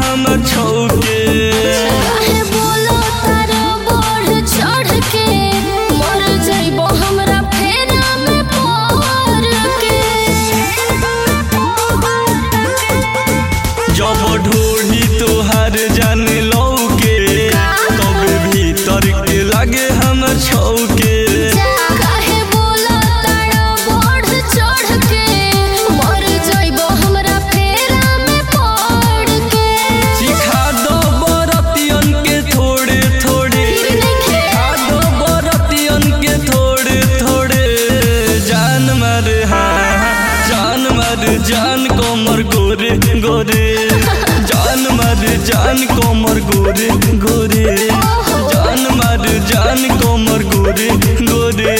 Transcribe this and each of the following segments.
हम छौके। जब ढोढ़ी तोहार जान लौके तब भीतर के लागे हम छौके। सिखा दो बरतियन के थोड़े थोड़े, सिखा दो बरतियन के थोड़े थोड़े। जान मारे हाँ जान मारे जान कोमर गोरे गोरे, जान मारे जान कोमर गोरे गोरे, जान मारे जान कोमर गोरे गोरे।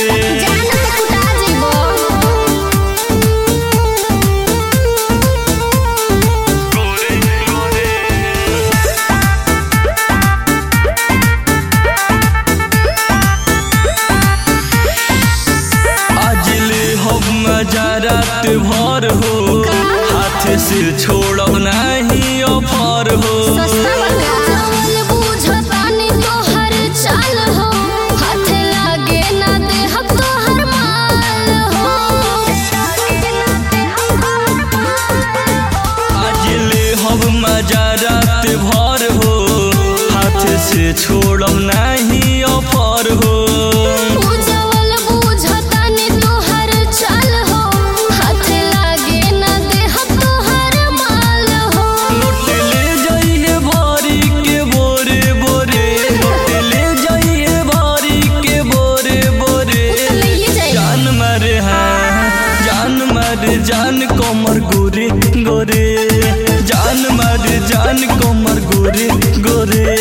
रात भर हो हाथ से छोड़ब नहीं ऑफर हो। आज ले हब मजा रात भर हो हाथ से छोड़ब नहीं ऑफर हो। जान कोमर गोरे गोरे, जान मारे जान कोमर गोरे गोरे।